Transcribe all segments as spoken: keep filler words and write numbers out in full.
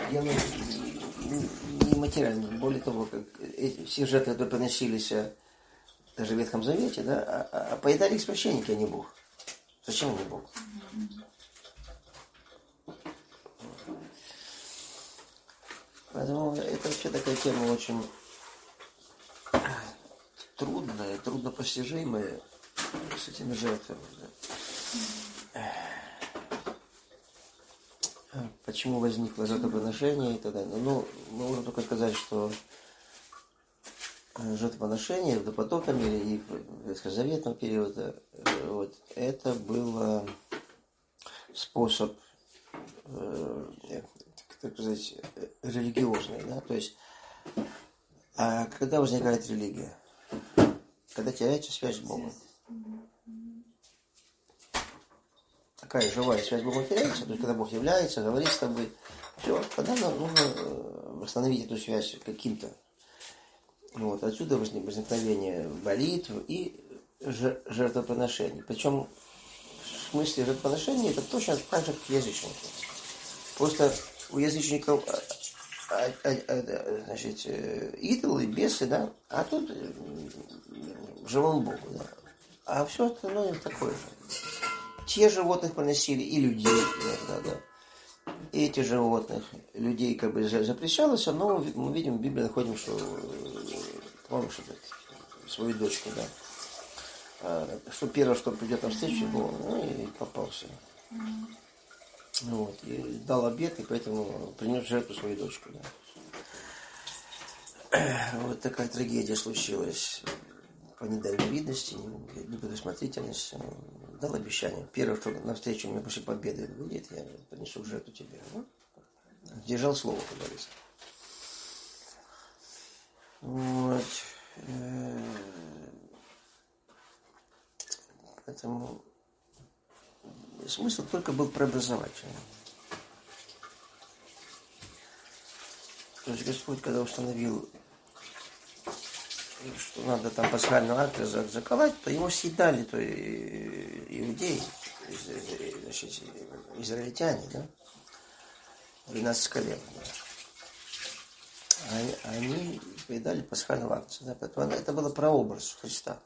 дело не материально. Более того, как эти, все жертвы, которые приносились даже в Ветхом Завете, да, а, а поедали их священники, а не Бог. Зачем они Бог? Поэтому это вообще такая тема очень трудная, труднопостижимая с этими жертвами. Да. Почему возникло жертвоприношение и так далее. Ну, мы можем только сказать, что жертвоприношение в допотопном мире и в ветхозаветном периоде, вот, это был способ, так сказать, религиозный. Да? То есть, а когда возникает религия? Когда теряется связь с Богом. Такая живая связь с Богом теряется, то есть когда Бог является, говорит с тобой, все, тогда нам нужно восстановить эту связь каким-то. Вот, отсюда возникновение молитв и жертвоприношений. Причем в смысле жертвоприношения это точно так же, как язычники. Просто у язычников а, а, а, значит, идолы, бесы, да, а тут живому Богу, да. А все остальное такое же. Те животных приносили и людей, да, да. И эти животных, людей как бы запрещалось, но мы видим в Библии, находим, что, помнишь, свою дочку, да, что первое, что придет на встречу, было, ну и попался. Вот, и дал обет, и поэтому принес в жертву свою дочку, да. Вот такая трагедия случилась. По недальновидности, непредусмотрительности, дал обещание. Первое, что навстречу мне после победы выйдет, я принесу в жертву тебе. Ну, держал слово, как говорится. Вот. Поэтому смысл только был преобразовательный. То есть Господь, когда установил, что надо там пасхального акта заколоть, то его съедали, то и иудеи, значит, израильтяне, да, двенадцать колен. Да. Они, они поедали пасхального акта, да, поэтому это было прообраз Христа.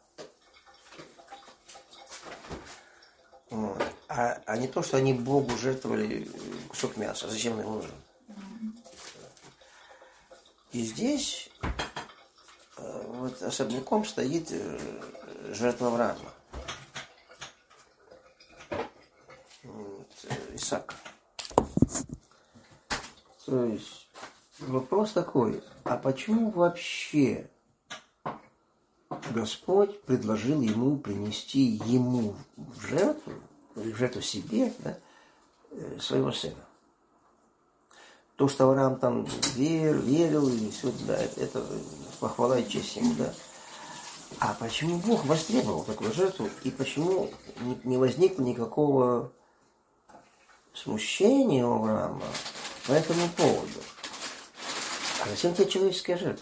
Вот. А, а не то, что они Богу жертвовали кусок мяса. Зачем ему нужен? И здесь вот особняком стоит жертва Авраама. Вот, Исаак. То есть вопрос такой, а почему вообще Господь предложил ему принести ему в жертву, в жертву себе, да, своего сына? То, что Авраам там верил, верил и все, да, это похвала и честь ему, да. А почему Бог востребовал такую жертву, и почему не возникло никакого смущения у Авраама по этому поводу? А зачем тебе человеческая жертва?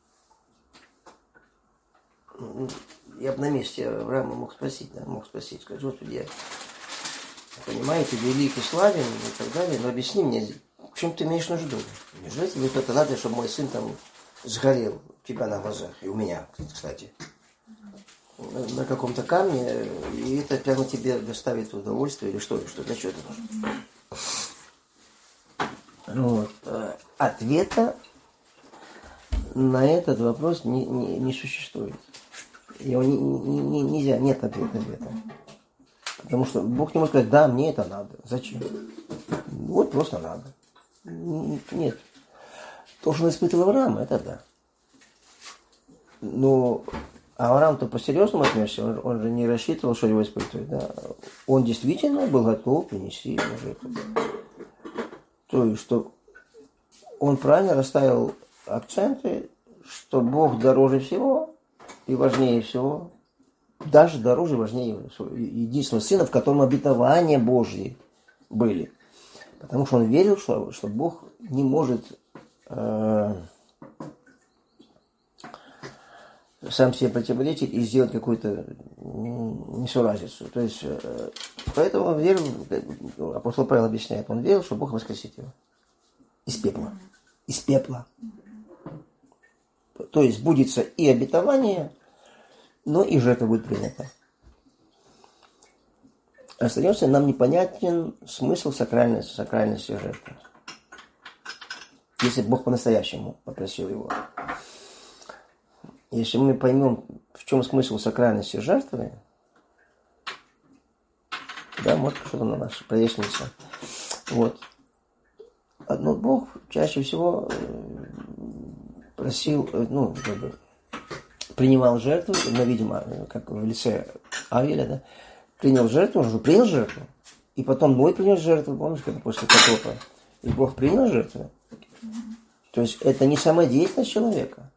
Я бы на месте Авраама мог спросить, да, мог спросить, сказать, Господи, я понимаю, ты великий, славен и так далее, но объясни мне, в чем ты имеешь нужду? Неужели тебе это надо, чтобы мой сын там сгорел у тебя на глазах, и у меня, кстати, на, на каком-то камне, и это прямо тебе доставит удовольствие, или что, что для чего это нужно? Вот. Ответа на этот вопрос не, не, не существует. Его не, не, не, нельзя, нет ответа в этом. Потому что Бог не может сказать, да, мне это надо. Зачем? Вот просто надо. Нет. То, что он испытывал Авраам, это да. Но Авраам-то по-серьезному отнесся, он, он же не рассчитывал, что его испытывает. Да? Он действительно был готов принести ему жертву. То есть, что он правильно расставил акценты, что Бог дороже всего и важнее всего, даже дороже и важнее единственного сына, в котором обетования Божьи были. Потому что он верил, что, что Бог не может э, сам себе противоречить и сделать какую-то несуразицу. То есть, э, поэтому он верил, апостол Павел объясняет, он верил, что Бог воскресит его. из пепла. Из пепла. То есть сбудется и обетование, но и жертва будет принята. Остается нам непонятен смысл сакральности, сакральности жертвы. Если Бог по-настоящему попросил его. Если мы поймем, в чем смысл сакральности жертвы, да, может что-то на нас прояснится. Вот. Но Бог чаще всего просил, ну, как бы, принимал жертву, ну, видимо, как в лице Авеля, да, принял жертву, он же принял жертву, и потом Ной принес жертву, помнишь, как после потопа, и Бог принял жертву. То есть это не самодеятельность человека.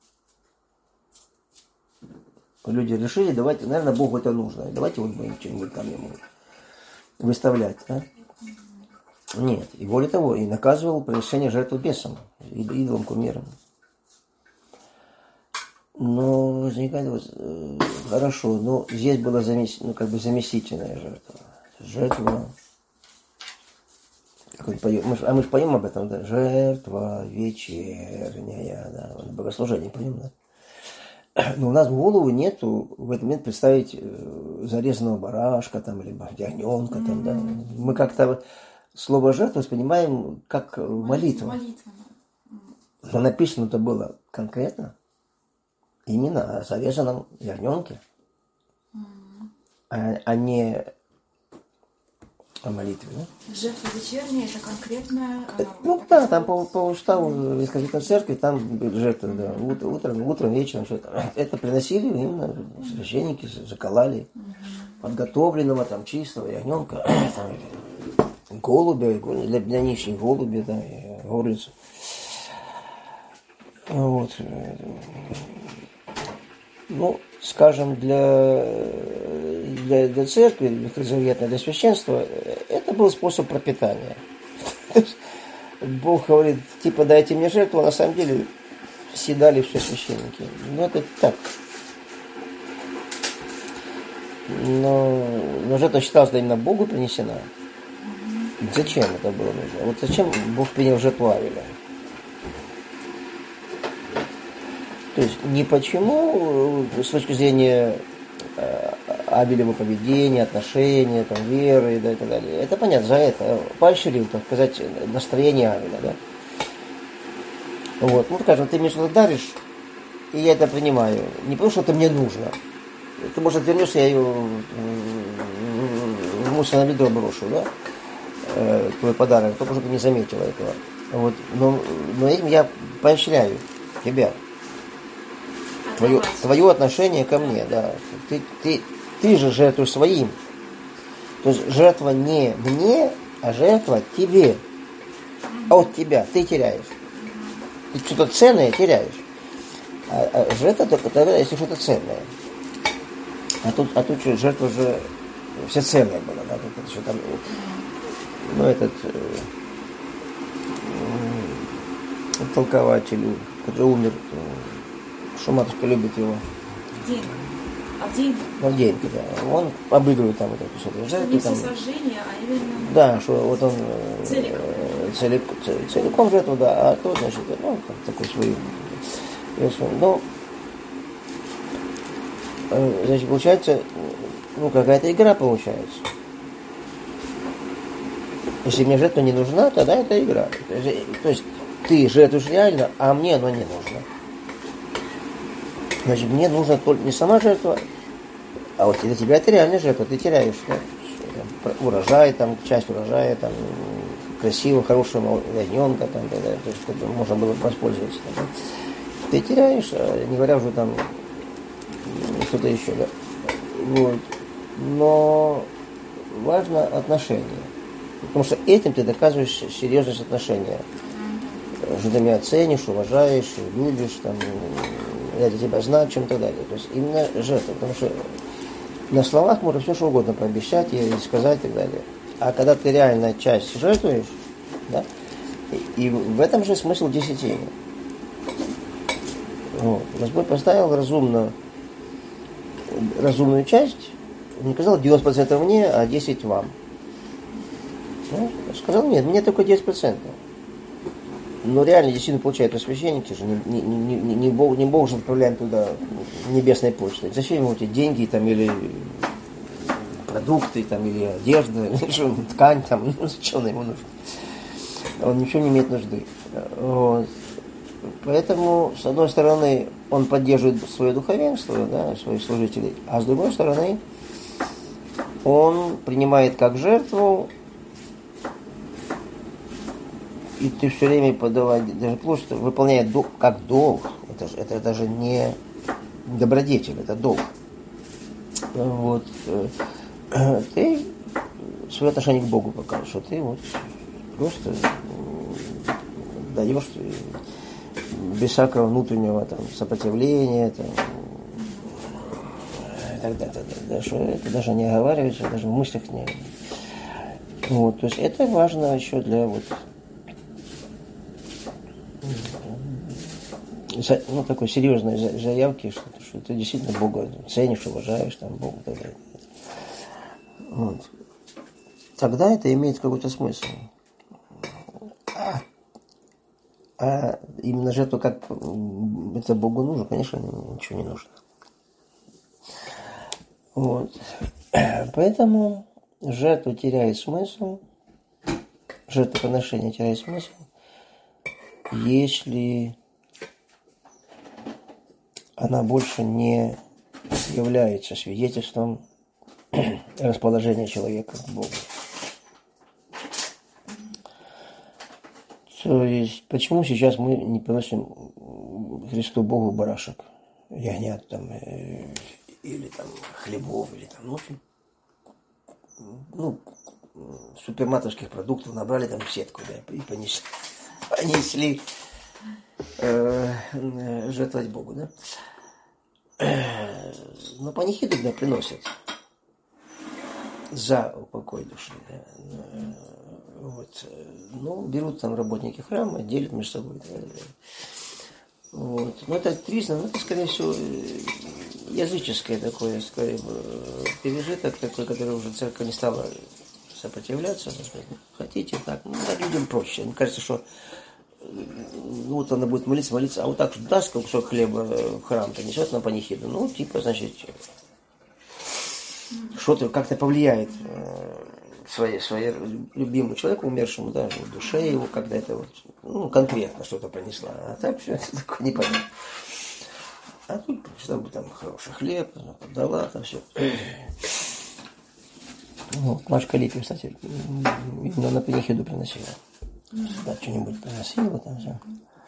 Люди решили, давайте, наверное, Богу это нужно, давайте вот будем что-нибудь там ему выставлять, да? Нет, и более того, и наказывал приношение жертвы бесам, идолам, кумирам. Но возникает вот, э, хорошо, но здесь была замес, ну, как бы заместительная жертва. Жертва, как мы поем, мы, а мы же поем об этом, да? Жертва вечерняя, да, в богослужении поем, да? Но у нас в голову нету в этот момент представить зарезанного барашка там, либо ягненка там, да. Мы как-то слово жертва воспринимаем как молитва. Молитва. Но написано-то было конкретно именно о зарезанном ягненке, а, а не о молитве. Да? Жертва вечерняя – это конкретная... Ну да, там по, по уставу Исказительной церкви там жертва, да, утром, утром, утром, вечером, что-то. Это приносили именно священники, заколали подготовленного, там, чистого ягненка, там, голубя, для, для нищих голубя, да, и горлицу. Вот. Ну, скажем, для, для, для церкви, ветхозаветной, для священства, это был способ пропитания. Бог говорит, типа, дайте мне жертву, а на самом деле съедали все священники. Ну, это так. Но, но жертва считалась именно Богу принесена. Зачем это было нужно? Вот зачем Бог принял жертву Авеля? То есть не почему с точки зрения Авелева поведения, отношения, там, веры да, и так далее. Это понятно, за это поощрил, так сказать, настроение Авеля, да. Вот, ну скажем, ты мне что-то даришь, и я это принимаю. Не потому что это мне нужно. Ты, может, вернешься, я ее в мусорное ведро брошу, да? Э, твой подарок, только чтобы ты не заметила этого. Вот, но, но этим я поощряю тебя. Твое, твое отношение ко мне, да. Ты, ты, ты же жертвуешь своим. То есть жертва не мне, а жертва тебе. А от тебя ты теряешь. Ты что-то ценное теряешь. А, а жертва только тогда, если что-то ценное. А тут, а тут что, жертва же вся ценная была, да? Это что там, ну, этот э, э, толкователь, который умер, что матушка любит его. Авдеенко. Авдеенко. Авдеенко, да. Он обыгрывает там вот эту жертву. Что не все сожжения, а именно... Да, что вот он целиком, целиком, целиком жертву, да, а то, значит, ну, такой свой. Ну, значит, получается, ну, какая-то игра получается. Если мне жертва не нужна, тогда это игра. То есть ты жертвуешь реально, а мне оно не нужно. Значит, мне нужна только не сама жертва, а вот для тебя это реальная жертва, ты теряешь, да? Там, урожай, там, часть урожая, там, красивого, хорошего ягненка, там, да, да, то есть, которым можно было воспользоваться. Да? Ты теряешь, не говоря уже там что-то еще, да. Вот. Но важно отношение. Потому что этим ты доказываешь серьезность отношения. Что ты меня ценишь, уважаешь, любишь, там, я для тебя значим и так далее. То есть именно жертва. Потому что на словах можно все что угодно пообещать и сказать и так далее. А когда ты реально часть жертвуешь, да, и, и в этом же смысл десятины. Вот. Господь поставил разумно, разумную часть, не сказал девяносто процентов мне, а десять процентов вам. Ну, сказал, нет, мне только десять процентов. но реально действительно получают освящение, же не, не, не, не, не, Бог, не Бог же отправляем туда небесной почтой. Зачем ему эти деньги там, или продукты, там, или одежда, ткань, там, ну, зачем ему нужно? Он ничего не имеет нужды. Вот. Поэтому, с одной стороны, он поддерживает свое духовенство, да, своих служителей, а с другой стороны, он принимает как жертву, и ты все время подавать, даже просто выполняет долг, как долг. Это, же, это даже не добродетель, это долг. Вот. Ты свое отношение к Богу покажешь, что ты вот просто даешь без всякого внутреннего там, сопротивления, там, и так далее. Да, что это даже не оговаривается, даже в мыслях не. Вот, то есть это важно еще для вот ну, такой серьезной заявки, что, что ты действительно Бога ценишь, уважаешь, там, Бога и так далее. Вот. Тогда это имеет какой-то смысл. А, а именно жертва, как это Богу нужно, конечно, ничего не нужно. Вот. Поэтому жертва теряет смысл, жертвоприношение теряет смысл, если она больше не является свидетельством расположения человека к Богу. То есть, почему сейчас мы не приносим Христу Богу барашек, ягнят там, э, или там хлебов, или там, ну, в общем, ну, супермаркетских продуктов набрали там сетку, да, и понесли, понесли э, жертвовать Богу, да. Но панихиду, да, приносят за упокой души, да. Вот. Ну, берут там работники храма, делят между собой. Да. Вот. Но это признано, это, скорее всего, языческое такое, скорее, пережиток такой, который уже церковь не стала сопротивляться. Хотите так, ну, так людям проще. Мне кажется, что ну, вот она будет молиться, молиться, а вот так даст кусок хлеба в храм, принесет на панихиду, ну, типа, значит, что-то как-то повлияет своей, своей любимому человеку, умершему, даже в душе его, когда это вот, ну, конкретно что-то принесла. А так все это такое непонятно. А тут, чтобы там хороший хлеб, дала, там все. Ну, Машка Липи, кстати, именно на панихиду приносила. Да, что-нибудь приносила там все.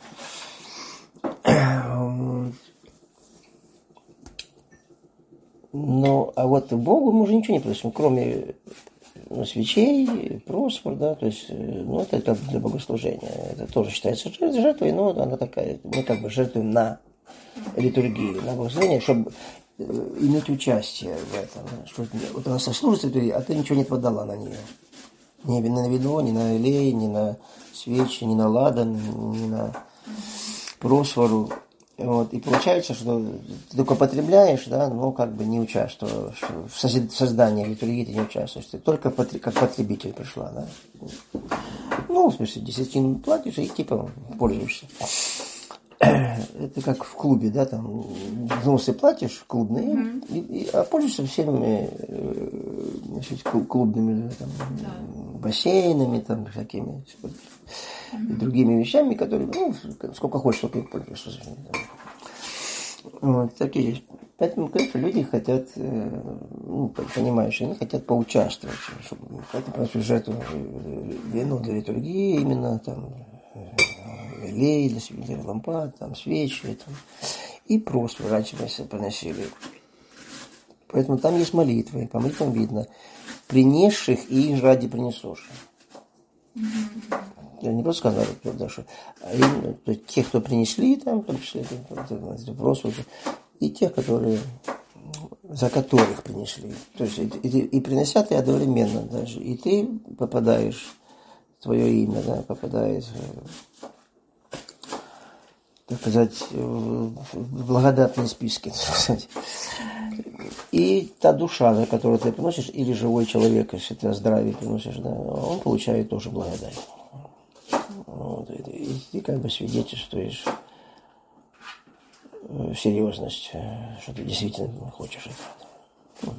Ну, а вот Богу мы уже ничего не приносим, кроме ну, свечей, просфор, да, то есть, ну, это как бы для богослужения. Это тоже считается жертвой, но она такая, мы как бы жертвуем на литургии, на богослужение, чтобы иметь участие в этом. Что, вот она сослужится, а ты ничего не подала на нее. Ни на вино, ни на елей, ни на свечи, ни на ладан, ни на просфору. Вот. И получается, что ты только потребляешь, да, но как бы не участвуешь. В создании литургии ты не участвуешь. Ты только как потребитель пришла, да. Ну, в смысле, десятину платишь и типа пользуешься. Это как в клубе, да, там взносы платишь клубные, mm-hmm. и, и, а пользуешься всеми значит, клубными там, да. бассейнами, там, всякими mm-hmm. и другими вещами, которые, ну, сколько хочешь, столько их пользуешься. Вот, такие есть. Поэтому, конечно, люди хотят, ну, понимающие, они хотят поучаствовать, чтобы, поэтому жертву вину для литургии именно там. Елей для свечей, лампад, там, свечи, там, и просто раньше приносили. Поэтому там есть молитвы, по молитвам видно, принесших и их ради принесуших. Mm-hmm. Я не просто сказал, да, что, а именно, то есть тех, кто принесли, там, там, просто, и тех, которые, за которых принесли. То есть и, и, и принося ты одновременно даже, и ты попадаешь, твое имя, да, попадает так сказать, в благодатные списки, так сказать. И та душа, за которую ты приносишь, или живой человек, если ты о здравии приносишь, да, он получает тоже благодать. Вот. и ты как бы свидетельствуешь серьезность, что ты действительно хочешь этого.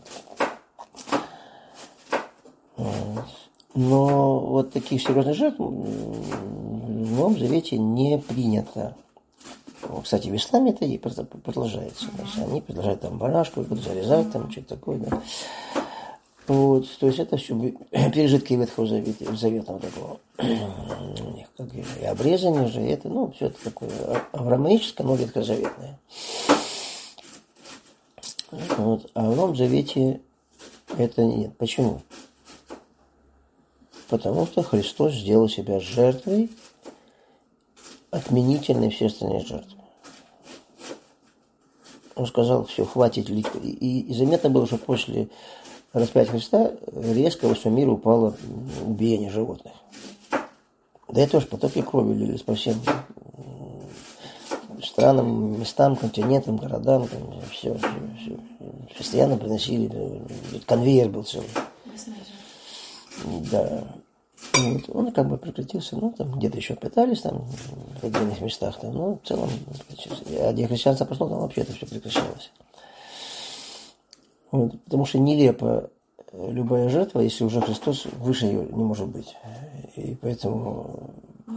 Вот. Но вот таких серьезных жертв в Новом Завете не принято. Кстати, в исламе это и продолжается. То есть они продолжают там барашку, будут зарезать, там что-то такое. Да. Вот, то есть это все пережитки Ветхого Завета, Заветного такого. Как и обрезание же, это, ну, все это такое авраамическое, но ветхозаветное. Вот. А в Новом Завете это нет. Почему? Потому что Христос сделал себя жертвой, отменительной все остальные жертвы. Он сказал, все, хватит лить. И, и заметно было, что после распятия Христа резко во всем мире упало убиение животных. Да это тоже потоки крови лились по всем странам, местам, континентам, городам. Там, все, все, все. Постоянно приносили. Конвейер был целый. Да. Вот. Он как бы прекратился, ну, там где-то еще пытались, там, в отдельных местах, там, но в целом, а где христианство пошло, там вообще это все прекращалось. Вот. Потому что нелепо любая жертва, если уже Христос, выше ее не может быть. И поэтому,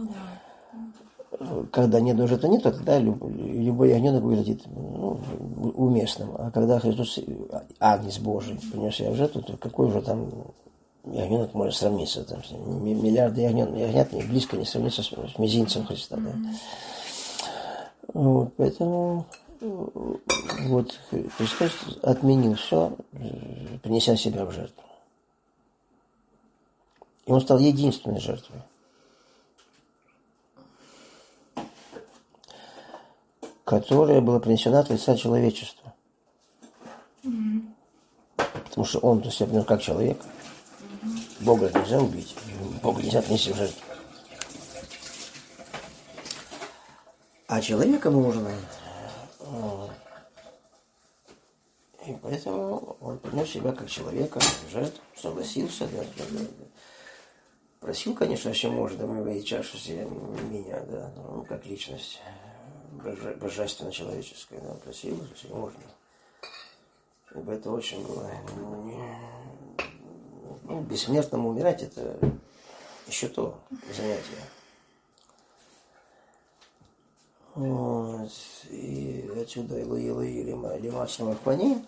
когда ни одной жертвы нет, тогда любой ягненок выглядит, ну, уместным. А когда Христос, Агнец Божий, принес себя в жертву, то какой уже там ягненок может сравниться, там, миллиарды ягнят, ягнят не, близко не сравнится с, с мизинцем Христа. Да? Вот, поэтому вот Христос отменил все, принеся себя в жертву. И он стал единственной жертвой. Которая была принесена от лица человечества. Потому что он то себя как человек. Бога нельзя убить, Бога нельзя принести в жертву. А человека можно. И поэтому он принес себя как человека в жертву, согласился. Да, да, да. Просил, конечно, все можно, мы чашу себе меня, да, ну, как личность боже, божественно-человеческая, да, просил, все можно. Ибо это очень было... Ну, бессмертному умирать это еще то занятие. Вот. И отсюда Илуи Илуи Лима Самахвани.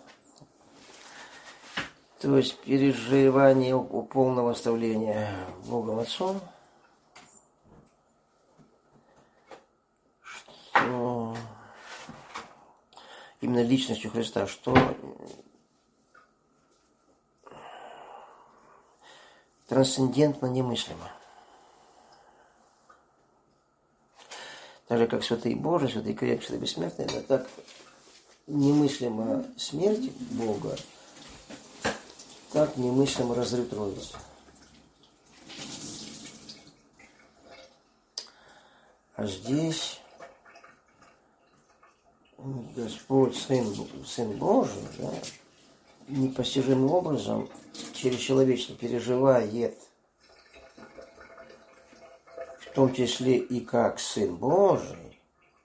То есть переживание у полного оставления Богом Отцом. Что именно личностью Христа, что трансцендентно немыслимо. Так же, как святые Божии, святые крепкие, святые бессмертные, но так немыслима смерть Бога, так немыслимо разрыв Троицы. А здесь Господь, Сын, Сын Божий, да, непостижимым образом через человечество переживает, в том числе и как Сын Божий,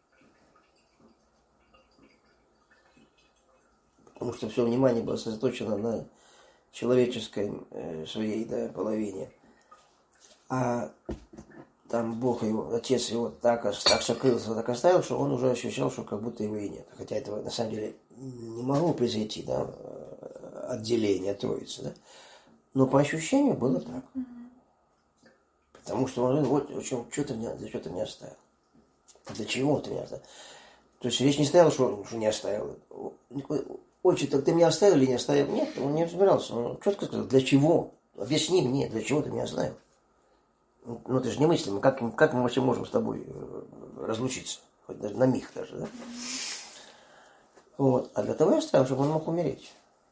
потому что все внимание было сосредоточено на человеческой э, своей, да, половине, а там Бог его, Отец его так, так сокрылся, так оставил, что он уже ощущал, что как будто его и нет. Хотя этого на самом деле не могло произойти, да, отделение Троицы, да? Но по ощущению было так. Потому что он говорит, вот, что ты мне, что ты мне оставил? Для чего ты меня оставил? То есть речь не стояла, что, что не оставил. Отче, так ты меня оставил или не оставил? Нет, он не разбирался. Он четко сказал, для чего? Объясни мне, для чего ты меня оставил? Ну, это же немыслимо. Как, как мы вообще можем с тобой разлучиться? Хоть даже на миг даже, да? Вот. А для того я оставил, чтобы он мог умереть.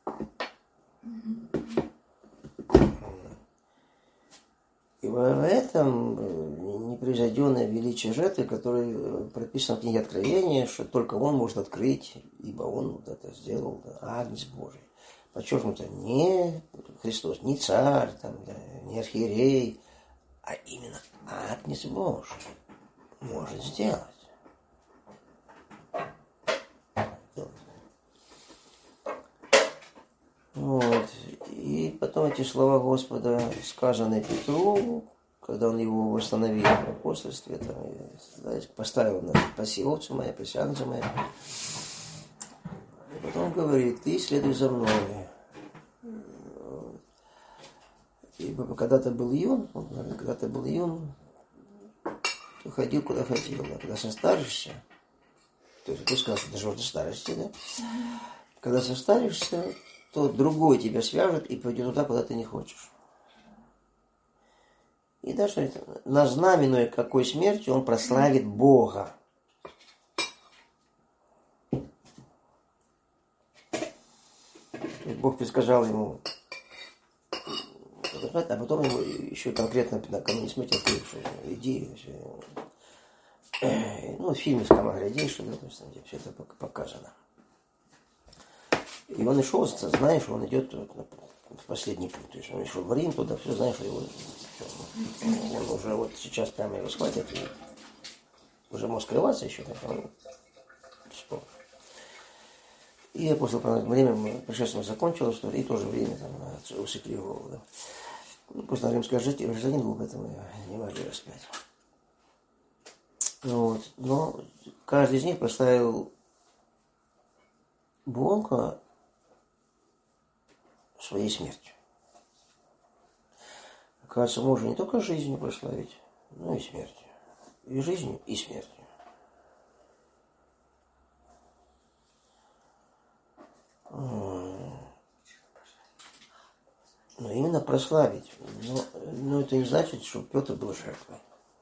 И в этом непревзойденное величие жертвы, которое прописано в книге Откровения, что только он может открыть, ибо он вот это сделал, да, Агнец Божий. Подчеркнуто, не Христос, не царь, там, да, не архиерей, а именно Агнец Божий. может сделать. Вот. И потом эти слова Господа, сказанные Петру, когда он его восстановил в апостольстве, там, знаете, поставил на паси овцу моя, паси ангел моя. И потом говорит, ты следуй за мной. Ибо когда-то был юн, когда-то был юн, то ходил куда хотел. А когда состаришься, то есть ты сказал, что ты живешь до старости, да? Когда состаришься, то другой тебя свяжет и пойдет туда, куда ты не хочешь. И даже на знаменной какой смертью он прославит Бога. Бог предсказал ему, а потом ему еще конкретно накануне смерти открыл, что иди, ну, в фильме «Скама глядишь», да, то есть, где все это показано. И он и шел, знаешь, он идет в последний путь. То есть он шел в Рим туда, все, знаешь, его, все, он уже вот сейчас прямо его схватят, и уже может скрываться еще, так он вспомнил. И после время пришествия закончилось, что и тоже время там усекли голову. Да. Ну, просто римский гражданин был, поэтому не могли распять. Вот. Но каждый из них поставил Бога своей смертью. Оказывается, можно не только жизнью прославить, но и смертью. И жизнью, и смертью. Но именно прославить. Но, но это не значит, что Петр был жертвой.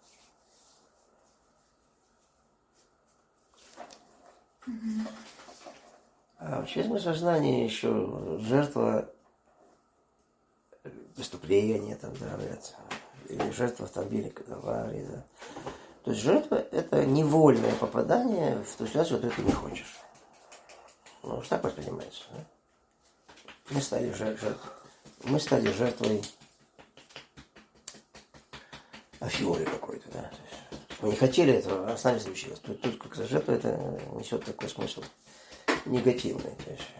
Mm-hmm. А в честном сознании еще жертва преступления, там, да, или жертва автомобильной аварии, да. То есть жертва – это невольное попадание в ту ситуацию, которую ты не хочешь. Ну, что так воспринимается, да? Мы стали жертвой. Мы стали жертвой афиоли какой-то, да. Мы не хотели этого, а с нами случилось. Тут, тут как жертва это несет такой смысл негативный. То есть,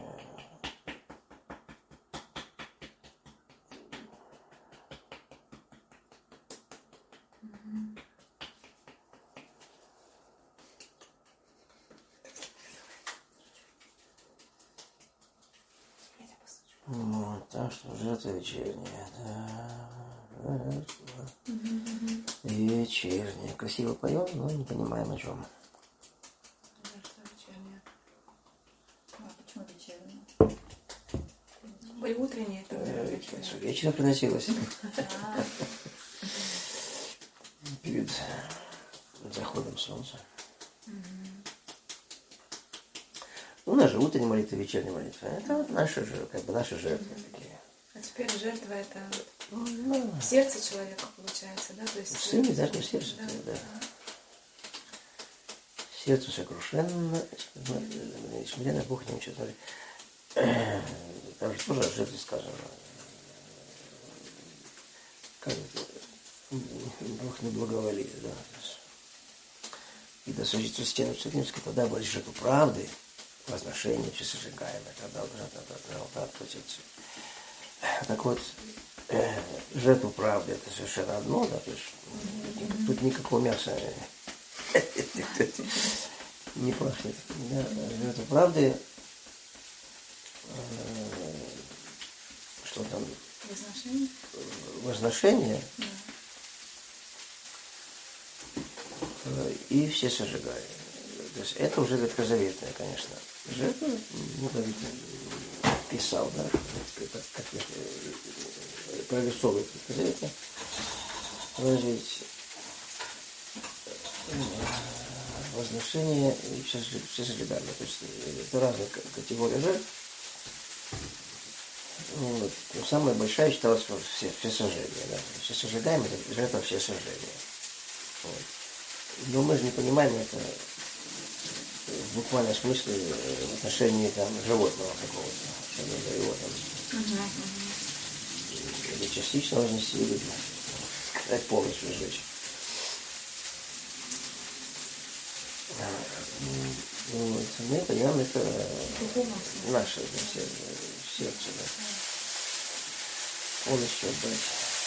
вот, так что жертва вечерняя, да. Вечерняя. Красиво поем, но не понимаем, о чем. Жертва вечерняя. А почему вечерняя? Были утренние, это вечерняя. Вечером приносилось. Перед заходом солнца. У нас же утренняя молитва, вечерняя молитва. Это вот наши, как бы наши жертвы такие. А теперь жертва это в сердце человека получается, да? То есть в сыне, даже не в сердце, да. да. Сердце сокрушенно, смиренно Бог не учит. Там же тоже о жертве сказано. Как Бог не благоволит, да. И до сожительства стены Церковской тогда была жертва правды, возношение всесожигаемое, тогда должна алтарь протиться. Так вот, э, жертву правды это совершенно одно, да, то есть тут никакого мяса не пахнет. Да, жертва правды, э, что там? Возношение. Возношение. Да. Э, и все сожигают. То есть это уже ветхозаветное, конечно. Жертва, ну, Давид писал, да, как, как прорисовывает ветхозаветное. Положить возношение и все сожигание. То есть это разные категории жертв. Вот. Но самая большая считалась все, все сожжения. Да? Все сожигаемые, это жертва все сожжения. Вот. Но мы же не понимаем это в буквальном смысле в отношении там, животного какого-то, что его там uh-huh, uh-huh. или частично вознести, или сказать, полностью сжечь. Вот. Мы понимаем, это Духовном смысле. наше да, сердце. Да. Полностью отдать.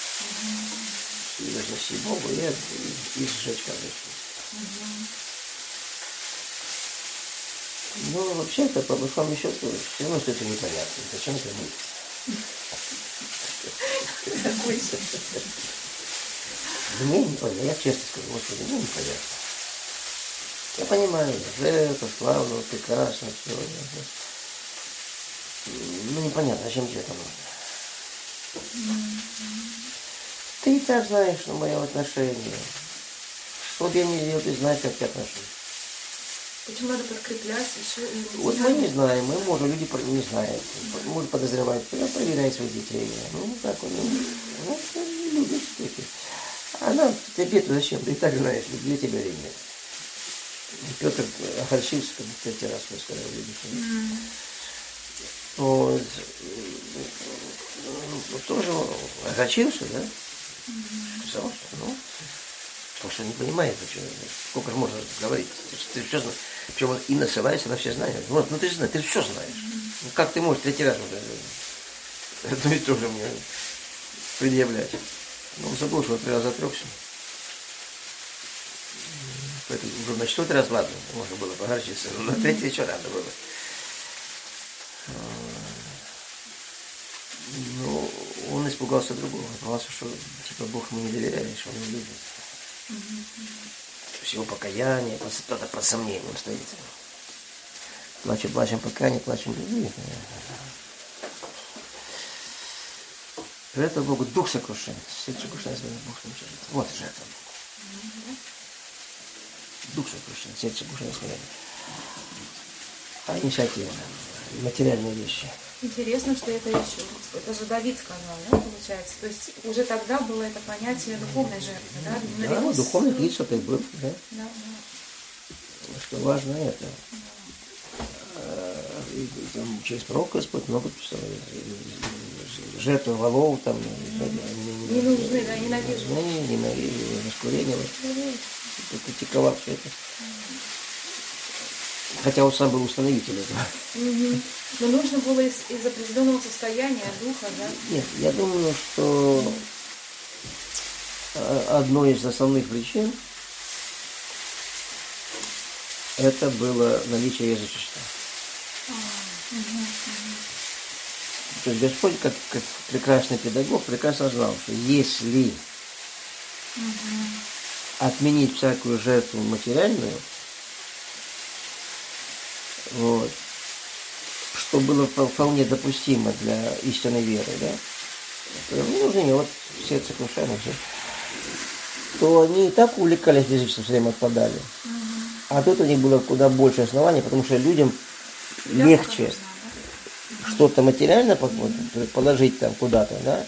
И вознести Богу и, и, и сжечь конечно. Но вообще-то, по большому счету, все равно что-то непонятно. Зачем это будет? Мне непонятно. Я честно скажу, Господи, мне непонятно. Я понимаю, жертва, славно, прекрасно, все. Ну, непонятно, зачем тебе это нужно. Ты и так знаешь, что мое отношение. Что бы я ни делал, ты знаешь, как я отношусь. Почему надо подкреплять еще? Вот мы не знаем, мы можем, люди не знают, может подозревать, проверяют своих детей. Ну, так он, ну, люди такие. А нам, тебе-то зачем? Ты и так знаешь, для тебя или нет. Петр охорчился, как третий раз мы сказали, видите. Вот. Ну, тоже огорчился, да? Сказал, что, ну, потому что не понимает, сколько же можно говорить. Ты, ты все знаешь. Причем он и насылается на все знания. Вот, ну ты же знаешь, ты все знаешь. Ну как ты можешь третий раз вот это и тоже мне предъявлять? Ну, он забыл, что вот три раза отрекся. Поэтому уже на четвертый раз, ладно, можно было погорчиться, но на третий еще рано было. Ну, он испугался другого. Испугался, что типа Бог ему не доверяет, что он не любит. Всего покаяния, кто-то про сомнение стоит. Плачем, плачем покаяние, плачем любви. Жертва Богу дух сокрушает. Сердце сокрушает, Бог сокрушает. Вот жертва Богу. Дух сокрушает, сердце сокрушает. А не всякие материальные вещи. Интересно, что это еще. Это же Давид сказал, да, получается? То есть уже тогда было это понятие духовной жертвы, да? Да, ну, духовный принцип и был, да? Да, да. Что важно это. И, там, через пророка Господь много писал. Жертвы волов там. Не нужны, да, ненавижу. Не, ненавижу, раскурение. Критиковал все это. Хотя он сам был установитель этого. Угу. Но нужно было из, из определенного состояния духа, да? Нет, я думаю, что одной из основных причин это было наличие язычества. Угу, угу. То есть Господь, как, как прекрасный педагог, прекрасно знал, что если угу. отменить всякую жертву материальную, вот, что было вполне допустимо для истинной веры, да, не нужны, вот сердце крушено, все, то они и так увлекались язычеством, все время отпадали. Угу. А тут у них было куда больше оснований, потому что людям Ясно, легче нужна, да? Что-то материально угу. положить там куда-то, да.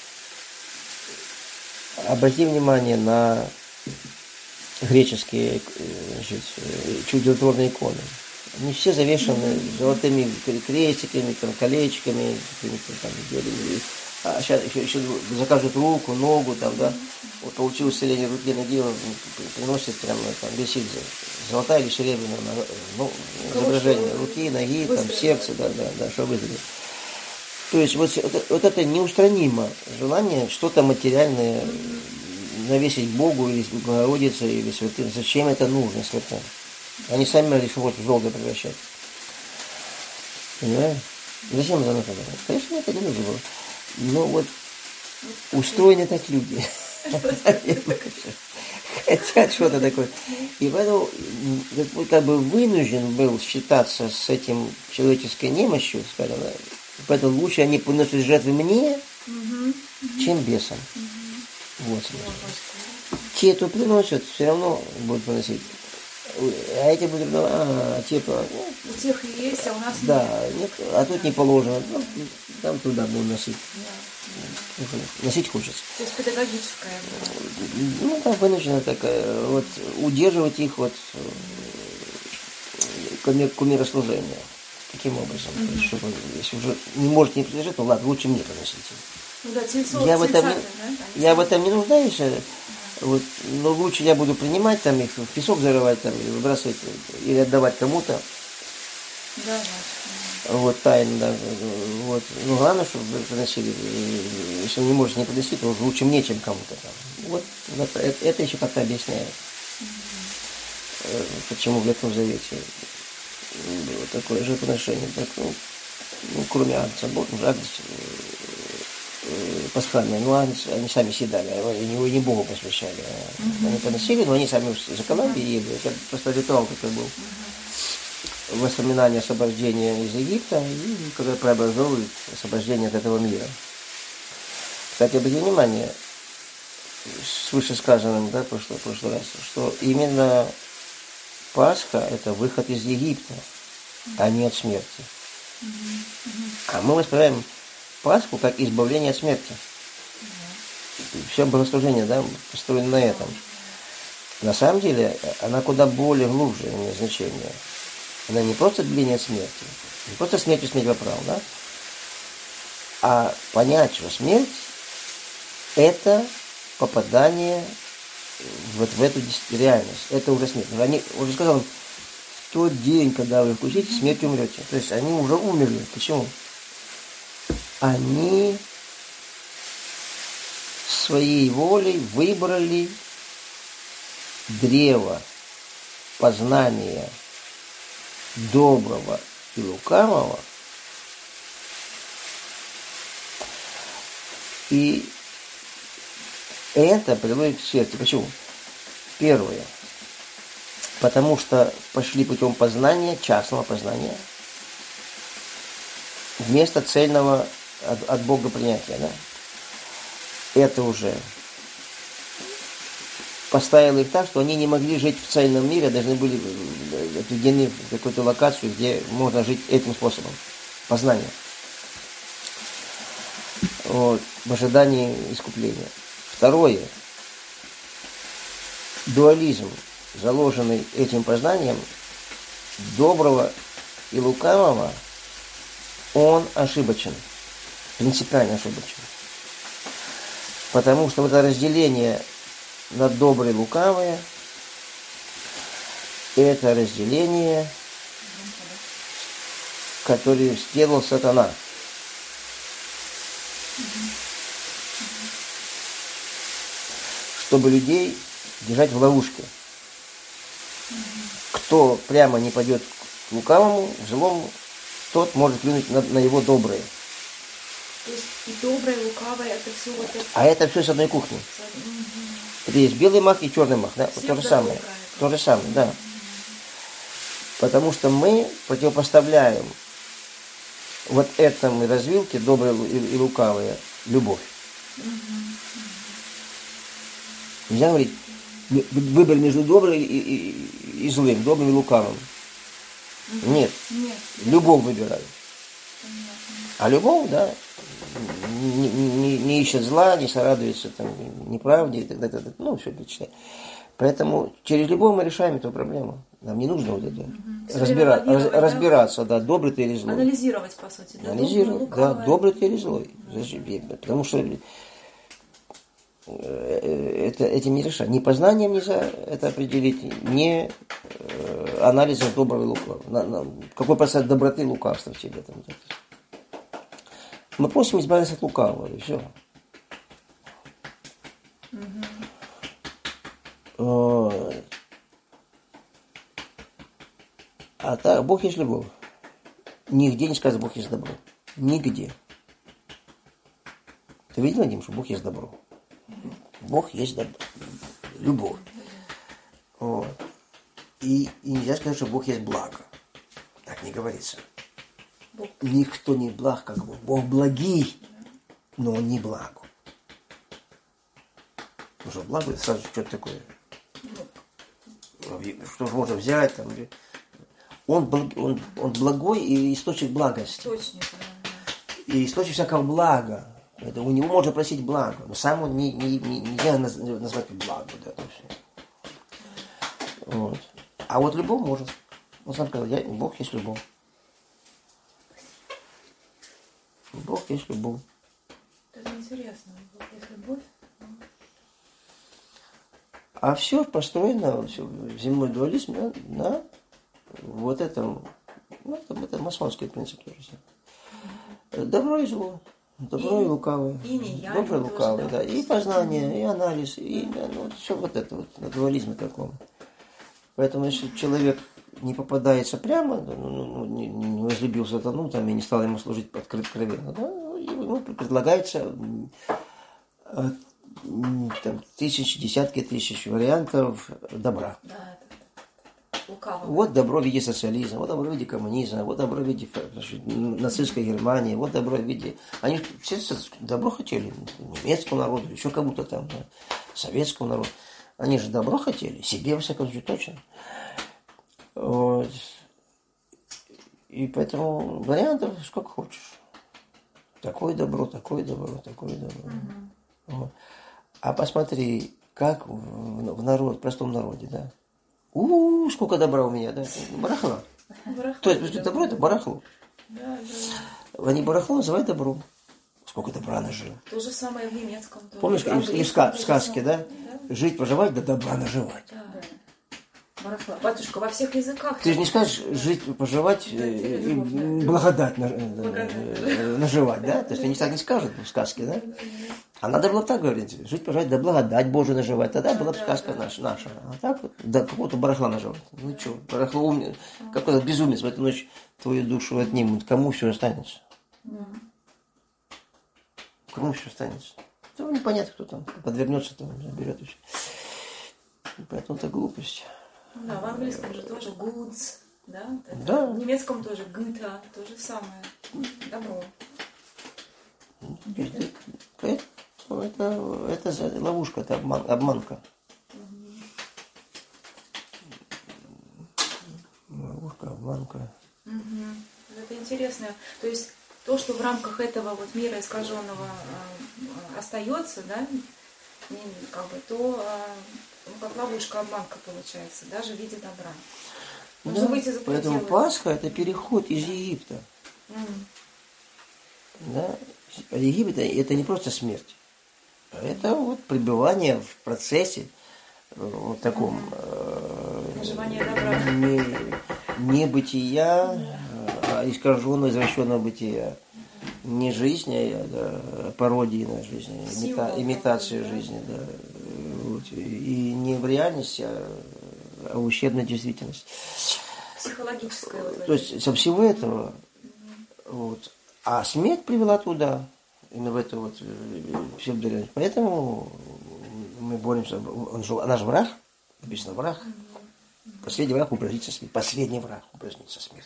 Обрати внимание на греческие, значит, чудотворные иконы. Они все завешаны mm-hmm. золотыми крестиками, там, колечками, какими-то там белыми. А сейчас еще, еще закажут руку, ногу, там, да. Вот получил исцеление руки, ноги, приносит прямо там висит золотая или серебряная, ну, изображение руки, ноги, там, сердце, да, да, да, что вызовет. То есть вот, вот это неустранимо желание что-то материальное навесить Богу или Богородице или святым. Зачем это нужно святым? Они сами могли вот в золото превращать. Понимаешь? Зачем это нужно было? Конечно, это не нужно было. Но вот устроены так люди. Хотят что-то такое. И поэтому как бы вынужден был считаться с этим человеческой немощью, скажем, поэтому лучше они приносят жертвы мне, чем бесам. Вот. Те, кто приносят, все равно будут приносить. А эти будут, а, типа... Ну, у тех и есть, а у нас да, нет. нет. А тут да. Не положено. Ну, там туда будут носить. Да. Носить хочется. То есть педагогическая. Ну, там вынуждена такая, вот, удерживать их вот кумирослужение. Таким образом. Угу. То есть, чтобы, если уже не можете не прилежать, ну ладно, лучше мне приносите. Ну да, тельцов, я, в этом, да? я в этом не нуждаюсь. Вот, но лучше я буду принимать там их, в песок зарывать там, или выбрасывать, или отдавать кому-то. Да, да. Вот, тайно, да. Вот. Ну, главное, чтобы вы приносили. Если он не может не приносить, то лучше мне, чем кому-то там. Вот, это, это еще как-то объясняет. Mm-hmm. Почему в Ветхом Завете было такое жертвоприношение. Так, ну, ну, кроме Агнца, Агнец пасхальные, ну, они, они сами съедали, они его не Богу посвящали. Mm-hmm. Они поносили, но они сами закололи и ели. Это просто ритуал такой был. Mm-hmm. Воспоминания освобождения из Египта, и когда преобразовывают освобождение от этого мира. Кстати, обратите внимание, с вышесказанным, да, в прошлый, в прошлый раз, что именно Пасха – это выход из Египта, mm-hmm. а не от смерти. Mm-hmm. А мы воспринимаем Пасху как избавление от смерти. Mm-hmm. Все богослужение, да, построено на этом. На самом деле, она куда более глубже имеет значение. Она не просто отделение от смерти, не просто смертью смерть воправ, да, а понять, что смерть – это попадание вот в эту реальность. Это уже смерть. Они, уже сказал, в тот день, когда вы вкусите, смертью умрете. То есть они уже умерли. Почему? Они своей волей выбрали древо познания доброго и лукавого, и это приводит к смерти. Почему? Первое. Потому что пошли путем познания, частного познания, вместо цельного от, от Бога принятия. Да? Это уже поставило их так, что они не могли жить в цельном мире, а должны были отведены в какую-то локацию, где можно жить этим способом познания. Вот, в ожидании искупления. Второе. Дуализм, заложенный этим познанием доброго и лукавого, он ошибочен, принципиально ошибочен. Потому что вот это разделение на доброе и лукавое, это разделение, которое сделал сатана. Чтобы людей держать в ловушке. Кто прямо не пойдет к лукавому, к злому, тот может плюнуть на, на его доброе. То есть и доброе, и лукавое, это все вот это. А это все с одной кухни. Угу. Это есть белый мах и черный мах, да? Вот то же самое. Играет. То же самое, да. Угу. Потому что мы противопоставляем вот этому развилке доброе и лукавое любовь. Угу. Нельзя говорить, выбор между добрым и, и, и злым, добрым и лукавым. Угу. Нет. Нет. Любовь выбираю. Понятно. А любовь, да, не, не, не ищет зла, не сорадуется там, неправде и так далее. Ну, все отлично. Поэтому через любовь мы решаем эту проблему. Нам не нужно вот это. Угу. Разбира, раз, да? разбираться, да, добрый ты или злой. Анализировать, по сути. Да? Анализировать, да, добрый ты или злой. Угу. Потому что это, этим не решать. Ни познанием нельзя это определить, ни анализом доброго и лукавого. Какой процент доброты и лукавства в тебе там. Мы просим избавиться от лукавого, и все. Угу. А так, Бог есть любовь. Нигде не сказано, Бог есть добро. Нигде. Ты видел, Дим, что Бог есть добро? Бог есть добро. Любовь. Вот. И, и нельзя сказать, что Бог есть благо. Так не говорится. Бог. Никто не благ, как Бог. Бог благий, но Он не благ. Ну что, благо, сразу что-то такое. Что же можно взять там. Он, он, он благой и источник благости. Источник, да. И источник всякого блага. Это у него можно просить благо, но сам он не, не, не, нельзя назвать благо. Да, вот. А вот любовь может. Он сам сказал, я, Бог есть любовь. Бог есть любовь. Это интересно, Бог есть любовь. А все построено, все, земной дуализм на, на вот этом, ну, это, это масонский принцип тоже. Добро и зло. Добро и, и лукавое. И Добро и лукавое, да. И познание, и анализ, и ну, все вот это вот, на дуализме таком. Поэтому, если человек не попадается прямо, ну, ну, не, не возлюбил сатану, там, и не стал ему служить откровенно, да, ему предлагается там, тысячи, десятки тысяч вариантов добра. Да, это лукаво. Вот добро в виде социализма, вот добро в виде коммунизма, вот добро в виде значит, нацистской Германии, вот добро в виде... Они все добро хотели немецкому народу, еще кому-то там, да, советскому народу. Они же добро хотели, себе, во всяком случае, точно. Вот. И поэтому вариантов сколько хочешь. Такое добро, такое добро, такое добро. Угу. Вот. А посмотри, как в, в народ, в простом народе, да. У, сколько добра у меня, да? Барахло. Барахло. То есть, да, добро это барахло. Да, да. Они барахло называют добром. Сколько добра нажил. То же самое в немецком. Помнишь, и, и в сказке, да? Да? Жить, поживать, да добра наживать. Да. Барахло. Батюшка, во всех языках. Ты же не скажешь жить, поживать, да, и благодать наживать, да? То есть они так не скажут в сказке, да? А надо было так говорить, жить, поживать, да благодать Божию наживать. Тогда была бы сказка наша, наша. А так вот, да какого-то барахла наживать. Ну что, барахло умный, какой-то безумец в эту ночь твою душу отнимут. Кому все останется? Кому все останется? Ну, непонятно, кто там подвернется, там заберет еще. Поэтому это глупость. Да, в английском же тоже goods, да? Это да. В немецком тоже güter, то же самое. Добро. Это, это, это ловушка, это обман, обманка. Угу. Ловушка, обманка. Угу. Это интересно. То есть то, что в рамках этого вот мира искаженного э, остается, да, как бы, то ну, как ловушка, обманка получается, даже в виде добра. Нужно да, выйти за пределы. Поэтому Пасха – это переход из Египта. Mm. Да? Египет – это не просто смерть. Это вот пребывание в процессе вот таком наживание добра. Не, не бытия, а искаженного, извращенного бытия. Не жизнь, а пародии на жизнь, имита, имитация жизни, да. Вот. И не в реальности, а, а в ущербной действительности. Психологическое. Вот то есть со всего этого, mm-hmm. вот. А смерть привела туда, именно в это вот псевдореальность. Поэтому мы боремся. Он же, наш враг, написано враг. Mm-hmm. Последний враг упразднится смерть. Последний враг упразднится смерть.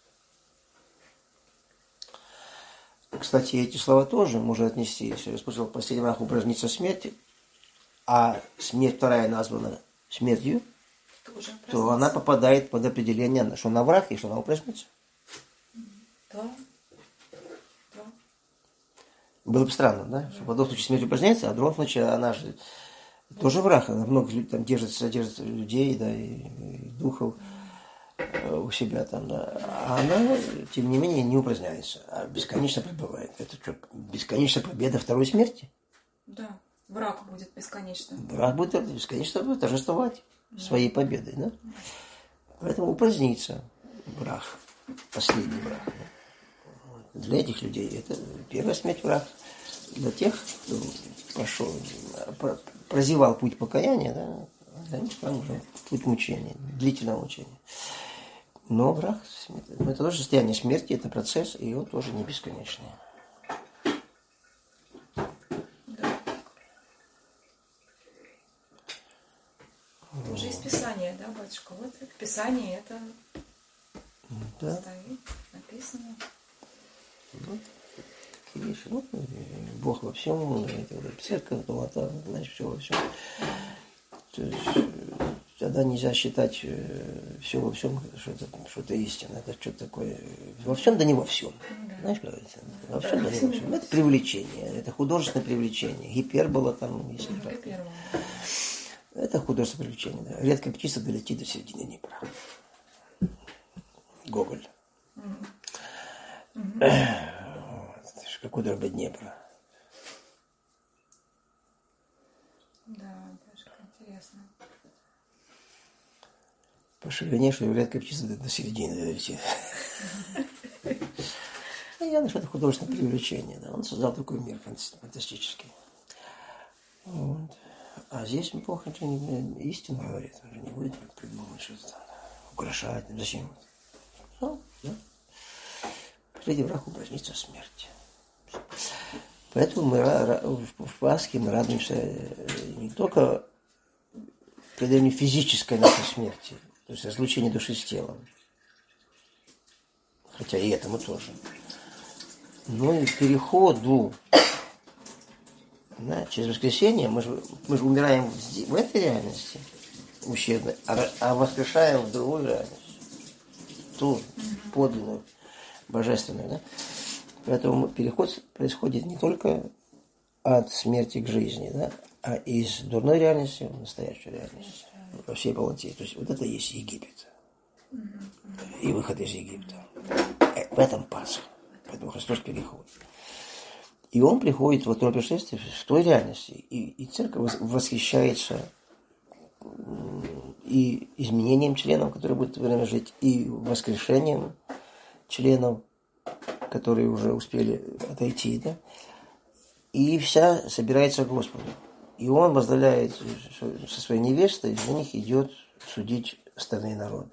Кстати, эти слова тоже можно отнести, если я сказал, последний враг упразднится смерть, а смерть вторая названа смертью, то она попадает под определение, что она враг и что она упразднится. Да. Да. Было бы странно, да? Что в одном случае смерть упраздняется, а в другом случае она же тоже враг, она много там держит, содержит людей, да, и, и духов у себя там, да. А она, тем не менее, не упраздняется, а бесконечно пребывает. Это что, бесконечная победа второй смерти? Да, враг будет бесконечно. Враг будет бесконечно торжествовать да. своей победой, да? Поэтому упразднится враг, последний враг. Для этих людей это первая смерть враг. Для тех, кто пошел, прозевал путь покаяния, да, для них там уже путь мучения, длительного мучения. Но враг, это тоже состояние смерти, это процесс, и он тоже не бесконечный. Да. Уже из Писания, да, батюшка? Вот это Писание, это да. Стоит, написано. Вот такие вещи. Ну, Бог во всем, церковь, это, значит, все во всем. То есть, тогда нельзя считать все во всем, что это, что это истина. Это что-то такое. Во всем, да не во всем. Да. Знаешь, как говорится? Во всем, да не во всем. Это привлечение, это художественное привлечение. Гипербола там, если ну, так. Это художественное привлечение. Да. Редко птица долетит до середины Днепра. Гоголь. Mm-hmm. Вот. Какой дорога Днепра. Да, даже интересно. ширине, что редко птица до середины долетит. Понятно, что это художественное привлечение. Да. Он создал такой мир фантастический. Вот. А здесь Бог истину говорит. Он же не будет придумывать что-то там, украшать. Зачем? Ну, да. Последний враг упразднится смерть. Поэтому мы в Пасхе мы радуемся не только преодолению физической нашей смерти, то есть разлучение души с телом, хотя и этому тоже, но и переходу, да, через воскресение мы же, мы же умираем в, в этой реальности ущербной, а, а воскрешаем в другую реальность, ту подлинную, божественную, да? Поэтому переход происходит не только от смерти к жизни, да, а из дурной реальности в настоящую реальность, во всей полноте. То есть вот это и есть Египет. И выход из Египта. В этом Пасха. Поэтому Христос переходит. И Он приходит во второе пришествие в той реальности. И, и церковь восхищается и изменением членов, которые будут в это время жить, и воскрешением членов, которые уже успели отойти, да, и вся собирается к Господу. И Он возглавляет со своей невестой, за них идет судить остальные народы.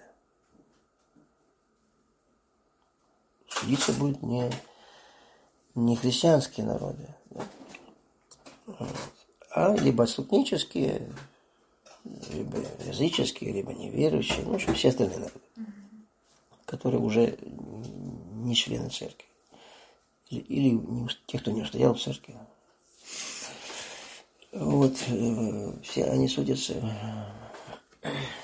Судиться будут не, не христианские народы, да, а либо отступнические, либо языческие, либо неверующие, ну, в общем, все остальные народы, которые уже не члены церкви. Или, или не, те, кто не устоял в церкви. Вот, все они судятся